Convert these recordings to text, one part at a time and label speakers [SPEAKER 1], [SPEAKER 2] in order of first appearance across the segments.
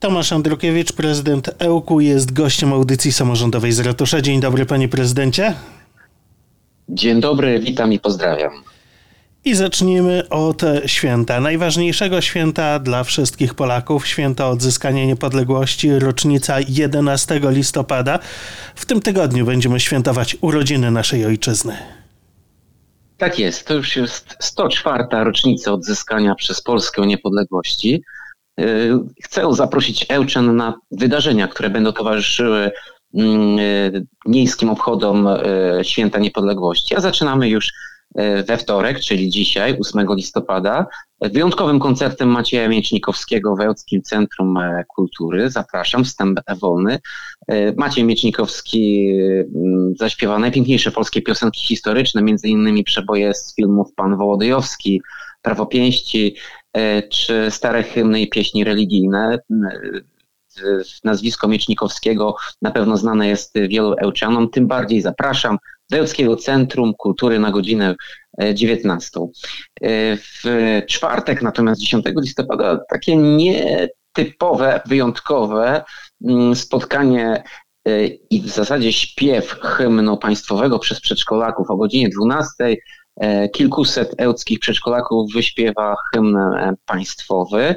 [SPEAKER 1] Tomasz Andrukiewicz, prezydent Ełku, jest gościem audycji samorządowej z ratusza. Dzień dobry, panie prezydencie.
[SPEAKER 2] Dzień dobry, witam i pozdrawiam.
[SPEAKER 1] I zacznijmy od święta, najważniejszego święta dla wszystkich Polaków, święta odzyskania niepodległości, rocznica 11 listopada. W tym tygodniu będziemy świętować urodziny naszej ojczyzny.
[SPEAKER 2] Tak jest, to już jest 104. rocznica odzyskania przez Polskę niepodległości. Chcę zaprosić Ełczan na wydarzenia, które będą towarzyszyły miejskim obchodom Święta Niepodległości, a zaczynamy już we wtorek, czyli dzisiaj, 8 listopada, wyjątkowym koncertem Macieja Miecznikowskiego w Ełckim Centrum Kultury. Zapraszam, wstęp wolny. Maciej Miecznikowski zaśpiewa najpiękniejsze polskie piosenki historyczne, między innymi przeboje z filmów Pan Wołodyjowski, Prawopięści, czy stare hymny i pieśni religijne. Nazwisko Miecznikowskiego na pewno znane jest wielu Ełczanom, tym bardziej zapraszam do Ełckiego Centrum Kultury na godzinę 19. W czwartek natomiast 10 listopada takie nietypowe, wyjątkowe spotkanie i w zasadzie śpiew hymnu państwowego przez przedszkolaków o godzinie 12. Kilkuset ełckich przedszkolaków wyśpiewa hymn państwowy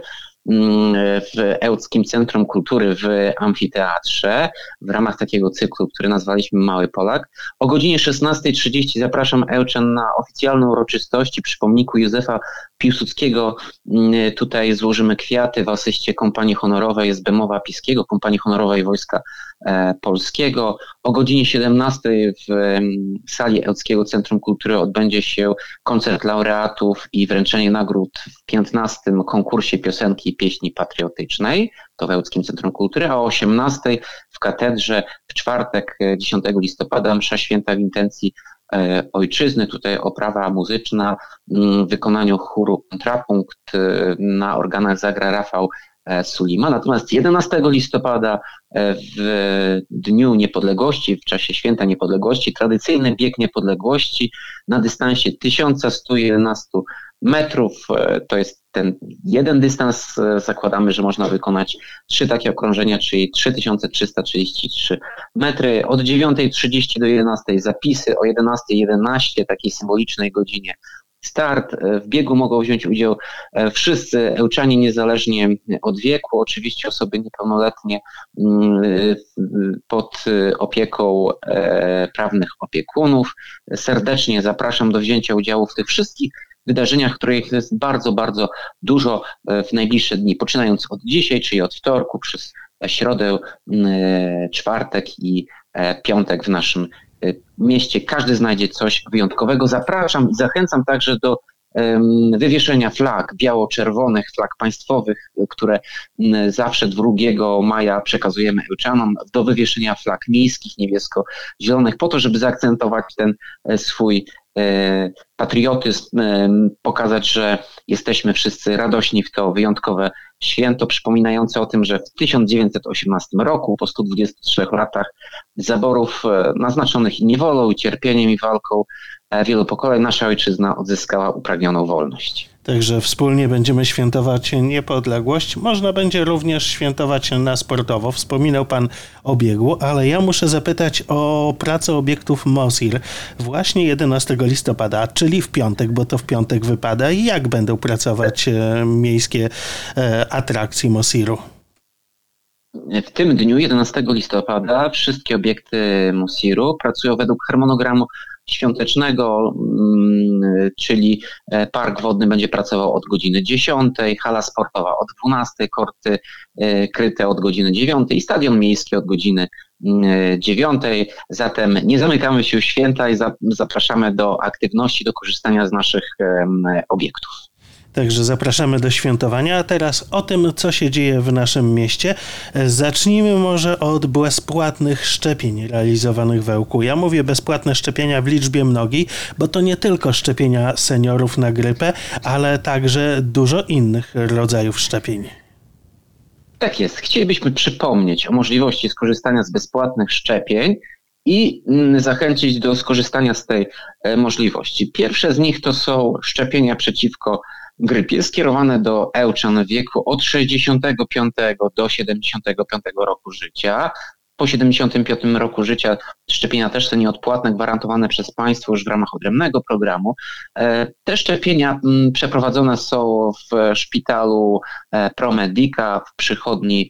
[SPEAKER 2] w Ełckim Centrum Kultury w Amfiteatrze w ramach takiego cyklu, który nazwaliśmy Mały Polak. O godzinie 16:30 zapraszam Ełczan na oficjalne uroczystości przy pomniku Józefa Piłsudskiego. Tutaj złożymy kwiaty w asyście Kompanii Honorowej SB Piskiego, Kompanii Honorowej Wojska Polskiego. O godzinie 17:00 w sali Ełckiego Centrum Kultury odbędzie się koncert laureatów i wręczenie nagród w 15. konkursie piosenki i pieśni patriotycznej, to w Ełckim Centrum Kultury, a o 18:00 w katedrze w czwartek 10 listopada msza święta w intencji ojczyzny. Tutaj oprawa muzyczna w wykonaniu chóru Kontrapunkt, na organach zagra Rafał Sulima. Natomiast 11 listopada w Dniu Niepodległości, w czasie Święta Niepodległości, tradycyjny bieg niepodległości na dystansie 1111 metrów. To jest ten jeden dystans. Zakładamy, że można wykonać 3 takie okrążenia, czyli 3333 metry. Od 9:30 do 11:00 zapisy, o 11:11, takiej symbolicznej godzinie, start. W biegu mogą wziąć udział wszyscy Ełczanie, niezależnie od wieku. Oczywiście osoby niepełnoletnie pod opieką prawnych opiekunów. Serdecznie zapraszam do wzięcia udziału w tych wszystkich wydarzeniach, których jest bardzo, bardzo dużo w najbliższe dni, poczynając od dzisiaj, czyli od wtorku, przez środę, czwartek i piątek w naszym mieście. Każdy znajdzie coś wyjątkowego. Zapraszam i zachęcam także do wywieszenia flag biało-czerwonych, flag państwowych, które zawsze 2 maja przekazujemy Ełczanom, do wywieszenia flag miejskich niebiesko-zielonych, po to, żeby zaakcentować ten swój patriotyzm, pokazać, że jesteśmy wszyscy radośni w to wyjątkowe święto, przypominające o tym, że w 1918 roku, po 123 latach zaborów naznaczonych i niewolą, i cierpieniem, i walką wielu pokoleń, nasza ojczyzna odzyskała upragnioną wolność.
[SPEAKER 1] Także wspólnie będziemy świętować niepodległość. Można będzie również świętować na sportowo. Wspominał pan o biegu, ale ja muszę zapytać o pracę obiektów MOSiR właśnie 11 listopada, czyli w piątek, bo to w piątek wypada. Jak będą pracować miejskie atrakcje MOSiR-u?
[SPEAKER 2] W tym dniu, 11 listopada, wszystkie obiekty MOSiR-u pracują według harmonogramu świątecznego, czyli park wodny będzie pracował od godziny 10, hala sportowa od 12, korty kryte od godziny 9 i stadion miejski od godziny 9. Zatem nie zamykamy się w święta i zapraszamy do aktywności, do korzystania z naszych obiektów.
[SPEAKER 1] Także zapraszamy do świętowania. A teraz o tym, co się dzieje w naszym mieście. Zacznijmy może od bezpłatnych szczepień realizowanych w Ełku. Ja mówię bezpłatne szczepienia w liczbie mnogiej, bo to nie tylko szczepienia seniorów na grypę, ale także dużo innych rodzajów szczepień.
[SPEAKER 2] Tak jest. Chcielibyśmy przypomnieć o możliwości skorzystania z bezpłatnych szczepień i zachęcić do skorzystania z tej możliwości. Pierwsze z nich to są szczepienia przeciwko grypie skierowane do Ełczan w wieku od 65 do 75 roku życia. Po 75 roku życia szczepienia też są nieodpłatne, gwarantowane przez państwo już w ramach odrębnego programu. Te szczepienia przeprowadzone są w szpitalu ProMedica w przychodni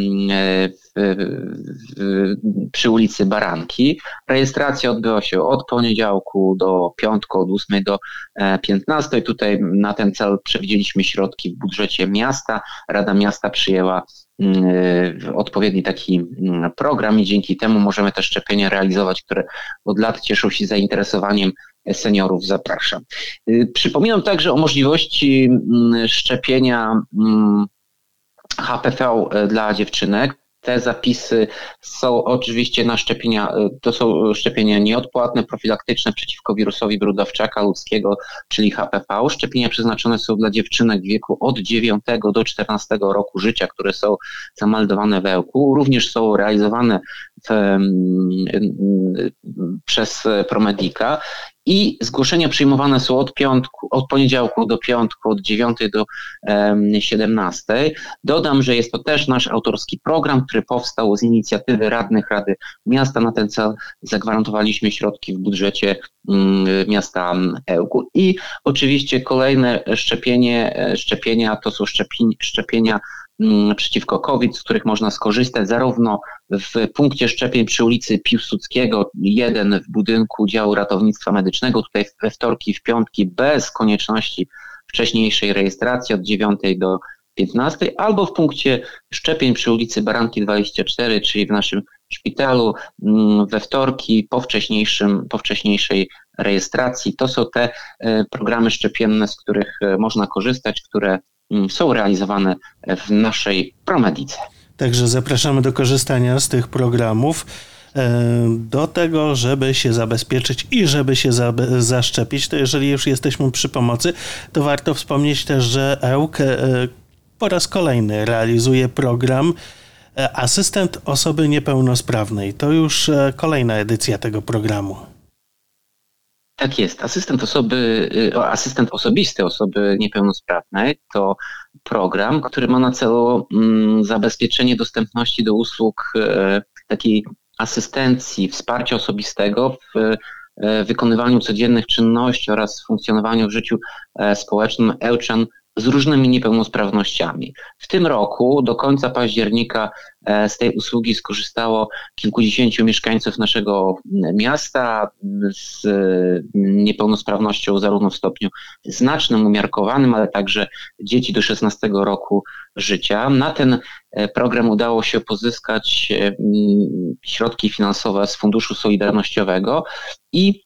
[SPEAKER 2] przy ulicy Baranki. Rejestracja odbyła się od poniedziałku do piątku, od 8 do 15. Tutaj na ten cel przewidzieliśmy środki w budżecie miasta. Rada Miasta przyjęła odpowiedni taki program i dzięki temu możemy te szczepienia realizować, które od lat cieszą się zainteresowaniem seniorów. Zapraszam. Przypominam także o możliwości szczepienia HPV dla dziewczynek. Te zapisy są oczywiście na szczepienia, to są szczepienia nieodpłatne, profilaktyczne przeciwko wirusowi brudawczaka ludzkiego, czyli HPV. Szczepienia przeznaczone są dla dziewczynek w wieku od 9 do 14 roku życia, które są zameldowane w Ełku. Również są realizowane przez ProMedica i zgłoszenia przyjmowane są od poniedziałku do piątku, od 9 do 17. Dodam, że jest to też nasz autorski program, który powstał z inicjatywy radnych Rady Miasta. Na ten cel zagwarantowaliśmy środki w budżecie miasta Ełku. I oczywiście kolejne szczepienia to są szczepienia przeciwko COVID, z których można skorzystać zarówno w punkcie szczepień przy ulicy Piłsudskiego 1 w budynku działu ratownictwa medycznego, tutaj we wtorki, w piątki bez konieczności wcześniejszej rejestracji od 9 do 15, albo w punkcie szczepień przy ulicy Baranki 24, czyli w naszym szpitalu we wtorki po wcześniejszej rejestracji. To są te programy szczepienne, z których można korzystać, które są realizowane w naszej ProMedice.
[SPEAKER 1] Także zapraszamy do korzystania z tych programów, do tego, żeby się zabezpieczyć i żeby się zaszczepić. To jeżeli już jesteśmy przy pomocy, to warto wspomnieć też, że Ełk po raz kolejny realizuje program Asystent Osoby Niepełnosprawnej. To już kolejna edycja tego programu.
[SPEAKER 2] Tak jest. Asystent osobisty osoby niepełnosprawnej to program, który ma na celu zabezpieczenie dostępności do usług takiej asystencji, wsparcia osobistego w wykonywaniu codziennych czynności oraz funkcjonowaniu w życiu społecznym Ełczan z różnymi niepełnosprawnościami. W tym roku do końca października z tej usługi skorzystało kilkudziesięciu mieszkańców naszego miasta z niepełnosprawnością zarówno w stopniu znacznym, umiarkowanym, ale także dzieci do 16 roku życia. Na ten program udało się pozyskać środki finansowe z Funduszu Solidarnościowego i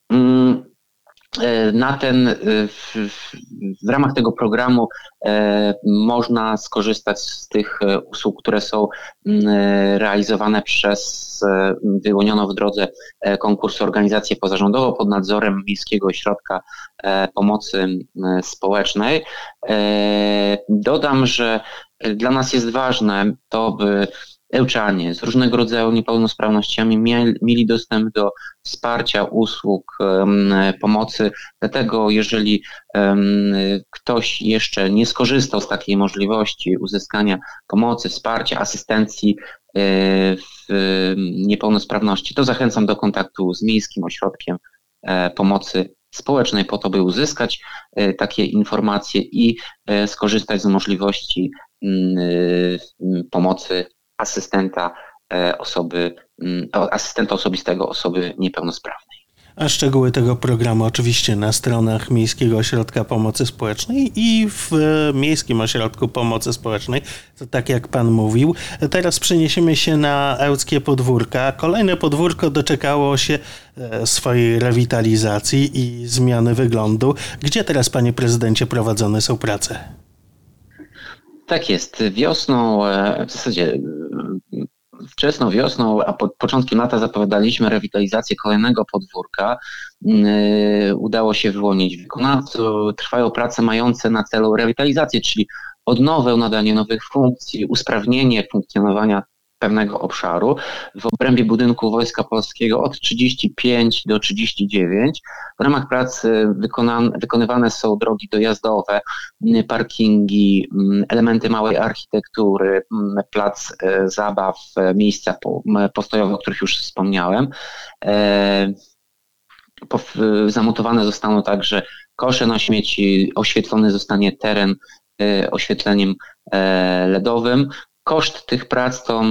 [SPEAKER 2] w ramach tego programu można skorzystać z tych usług, które są realizowane przez wyłonioną w drodze konkursu organizację pozarządową pod nadzorem Miejskiego Ośrodka Pomocy Społecznej. Dodam, że dla nas jest ważne to, by Ełczanie z różnego rodzaju niepełnosprawnościami mieli dostęp do wsparcia, usług, pomocy. Dlatego jeżeli ktoś jeszcze nie skorzystał z takiej możliwości uzyskania pomocy, wsparcia, asystencji w niepełnosprawności, to zachęcam do kontaktu z Miejskim Ośrodkiem Pomocy Społecznej po to, by uzyskać takie informacje i skorzystać z możliwości pomocy asystenta osobistego osoby niepełnosprawnej.
[SPEAKER 1] A szczegóły tego programu oczywiście na stronach Miejskiego Ośrodka Pomocy Społecznej i w Miejskim Ośrodku Pomocy Społecznej, to tak jak pan mówił. Teraz przeniesiemy się na ełckie podwórka. Kolejne podwórko doczekało się swojej rewitalizacji i zmiany wyglądu. Gdzie teraz, panie prezydencie, prowadzone są prace?
[SPEAKER 2] Tak jest. Wiosną, w zasadzie wczesną wiosną, a początkiem lata zapowiadaliśmy rewitalizację kolejnego podwórka. Udało się wyłonić wykonawców. Trwają prace mające na celu rewitalizację, czyli odnowę, nadanie nowych funkcji, usprawnienie funkcjonowania pewnego obszaru. W obrębie budynku Wojska Polskiego od 35 do 39. W ramach prac wykonywane są drogi dojazdowe, parkingi, elementy małej architektury, plac zabaw, miejsca postojowe, o których już wspomniałem. Zamontowane zostaną także kosze na śmieci, oświetlony zostanie teren oświetleniem LEDowym. Koszt tych prac to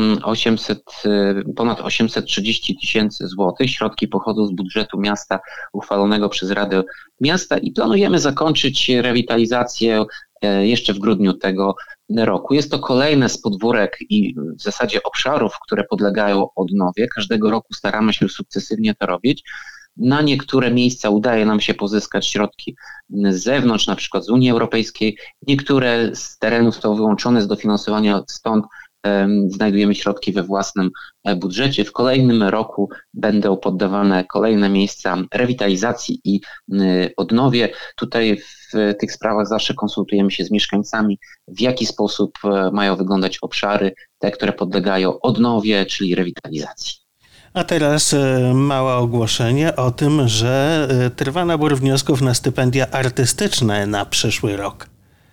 [SPEAKER 2] ponad 830 000 złotych. Środki pochodzą z budżetu miasta uchwalonego przez Radę Miasta i planujemy zakończyć rewitalizację jeszcze w grudniu tego roku. Jest to kolejne z podwórek i w zasadzie obszarów, które podlegają odnowie. Każdego roku staramy się sukcesywnie to robić. Na niektóre miejsca udaje nam się pozyskać środki z zewnątrz, na przykład z Unii Europejskiej. Niektóre z terenów są wyłączone z dofinansowania, stąd znajdujemy środki we własnym budżecie. W kolejnym roku będą poddawane kolejne miejsca rewitalizacji i odnowie. Tutaj w tych sprawach zawsze konsultujemy się z mieszkańcami, w jaki sposób mają wyglądać obszary, te, które podlegają odnowie, czyli rewitalizacji.
[SPEAKER 1] A teraz małe ogłoszenie o tym, że trwa nabór wniosków na stypendia artystyczne na przyszły rok.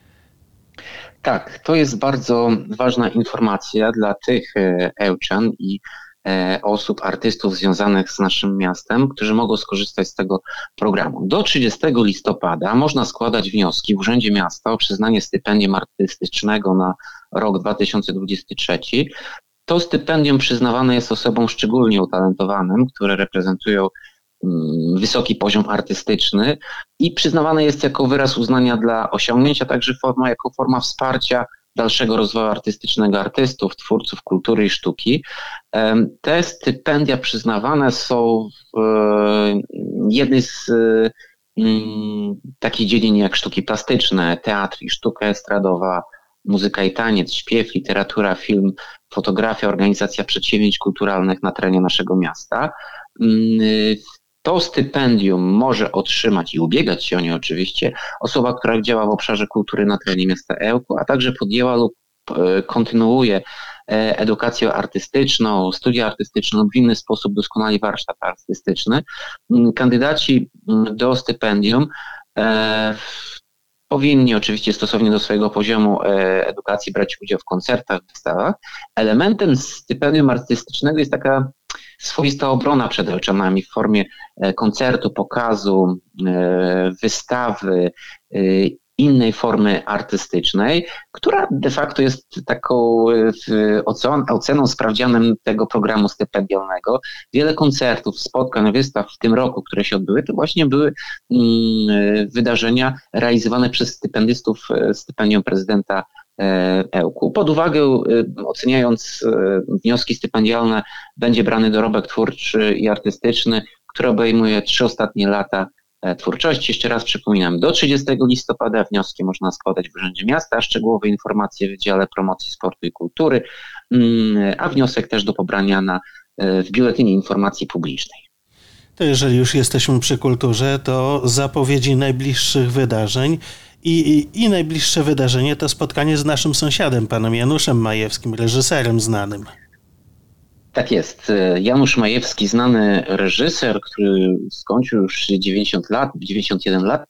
[SPEAKER 2] Tak, to jest bardzo ważna informacja dla tych ełczan i osób, artystów związanych z naszym miastem, którzy mogą skorzystać z tego programu. Do 30 listopada można składać wnioski w Urzędzie Miasta o przyznanie stypendium artystycznego na rok 2023. To stypendium przyznawane jest osobom szczególnie utalentowanym, które reprezentują wysoki poziom artystyczny i przyznawane jest jako wyraz uznania dla osiągnięć, a także jako forma wsparcia dalszego rozwoju artystycznego artystów, twórców kultury i sztuki. Te stypendia przyznawane są w jednej z takich dziedzin jak sztuki plastyczne, teatr i sztuka estradowa, muzyka i taniec, śpiew, literatura, film, fotografia, organizacja przedsięwzięć kulturalnych na terenie naszego miasta. To stypendium może otrzymać i ubiegać się o nie oczywiście osoba, która działa w obszarze kultury na terenie miasta Ełku, a także podjęła lub kontynuuje edukację artystyczną, studia artystyczne lub w inny sposób doskonali warsztat artystyczny. Kandydaci do stypendium powinni oczywiście stosownie do swojego poziomu edukacji brać udział w koncertach, wystawach. Elementem stypendium artystycznego jest taka swoista obrona przed ełczanami w formie koncertu, pokazu, wystawy, innej formy artystycznej, która de facto jest taką oceną, sprawdzianem tego programu stypendialnego. Wiele koncertów, spotkań, wystaw w tym roku, które się odbyły, to właśnie były wydarzenia realizowane przez stypendystów stypendium prezydenta Ełku. Pod uwagę, oceniając wnioski stypendialne, będzie brany dorobek twórczy i artystyczny, który obejmuje 3 ostatnie lata twórczości. Jeszcze raz przypominam, do 30 listopada wnioski można składać w Urzędzie Miasta, a szczegółowe informacje w Wydziale Promocji Sportu i Kultury, a wniosek też do pobrania w Biuletynie Informacji Publicznej.
[SPEAKER 1] To jeżeli już jesteśmy przy kulturze, to zapowiedzi najbliższych wydarzeń i najbliższe wydarzenie to spotkanie z naszym sąsiadem, panem Januszem Majewskim, reżyserem znanym.
[SPEAKER 2] Tak jest. Janusz Majewski, znany reżyser, który skończył już 90 lat, 91 lat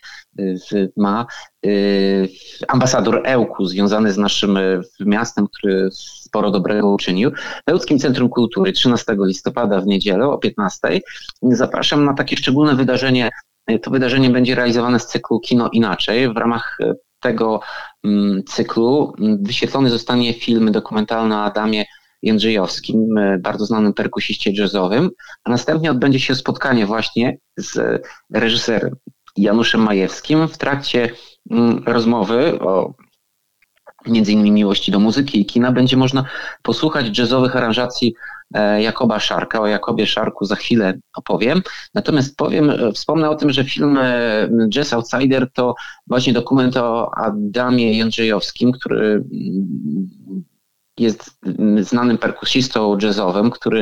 [SPEAKER 2] ma, ambasador Ełku, związany z naszym miastem, który sporo dobrego uczynił. W Ełckim Centrum Kultury 13 listopada w niedzielę o 15:00 zapraszam na takie szczególne wydarzenie. To wydarzenie będzie realizowane z cyklu Kino Inaczej. W ramach tego cyklu wyświetlony zostanie film dokumentalny o Adamie Jędrzejowskim, bardzo znanym perkusiście jazzowym, a następnie odbędzie się spotkanie właśnie z reżyserem Januszem Majewskim. W trakcie rozmowy o między innymi miłości do muzyki i kina będzie można posłuchać jazzowych aranżacji Jakoba Szarka. O Jakobie Szarku za chwilę opowiem. Natomiast wspomnę o tym, że film Jazz Outsider to właśnie dokument o Adamie Jędrzejowskim, który jest znanym perkusistą jazzowym, który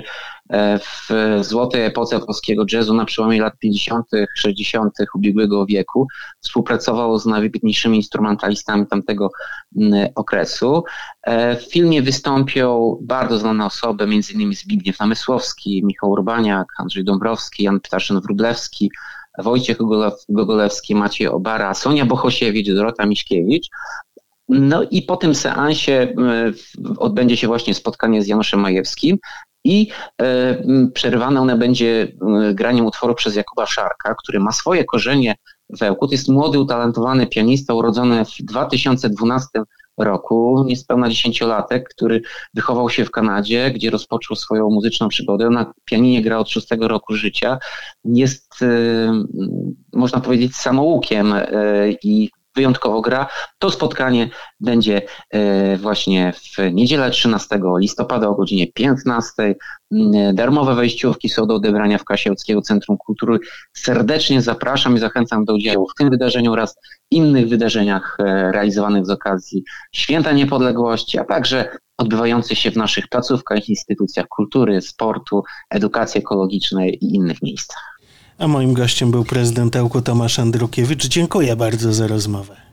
[SPEAKER 2] w złotej epoce polskiego jazzu na przełomie lat 50., 60. ubiegłego wieku. Współpracował z najwybitniejszymi instrumentalistami tamtego okresu. W filmie wystąpią bardzo znane osoby, m.in. Zbigniew Namysłowski, Michał Urbaniak, Andrzej Dąbrowski, Jan Ptaszyn-Wróblewski, Wojciech Gogolewski, Maciej Obara, Sonia Bohosiewicz, Dorota Miśkiewicz. No i po tym seansie odbędzie się właśnie spotkanie z Januszem Majewskim i przerywane one będzie graniem utworu przez Jakuba Szarka, który ma swoje korzenie w Ełku. To jest młody, utalentowany pianista urodzony w 2012 roku, niespełna 10-latek, który wychował się w Kanadzie, gdzie rozpoczął swoją muzyczną przygodę. Na pianinie gra od 6 roku życia. Jest, można powiedzieć, samoukiem i wyjątkowo gra. To spotkanie będzie właśnie w niedzielę 13 listopada o godzinie 15. Darmowe wejściówki są do odebrania w kasie Łódzkiego Centrum Kultury. Serdecznie zapraszam i zachęcam do udziału w tym wydarzeniu oraz innych wydarzeniach realizowanych z okazji Święta Niepodległości, a także odbywających się w naszych placówkach, instytucjach kultury, sportu, edukacji ekologicznej i innych miejscach.
[SPEAKER 1] A moim gościem był prezydent Ełku Tomasz Andrukiewicz. Dziękuję bardzo za rozmowę.